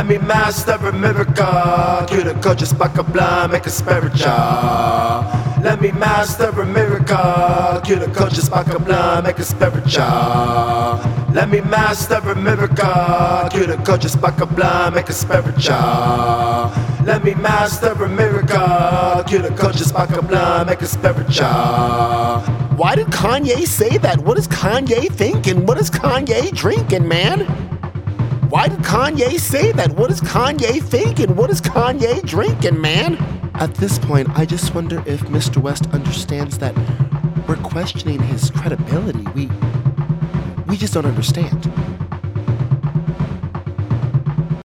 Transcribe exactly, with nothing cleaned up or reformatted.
Let me master a miracle. Cue the culture, spark a blind, make a spiritual. Let me master a miracle. Cue the culture, spark a blind, make a spiritual. Let me master a miracle. Cue the culture, spark a blind, make a spiritual. Let me master a miracle. Cue the culture, spark a blind, make a spiritual. Why did Kanye say that? What is Kanye thinking? What is Kanye drinking, man? Why did Kanye say that? What is Kanye thinking? What is Kanye drinking, man? At this point, I just wonder if Mister West understands that we're questioning his credibility. We, we just don't understand.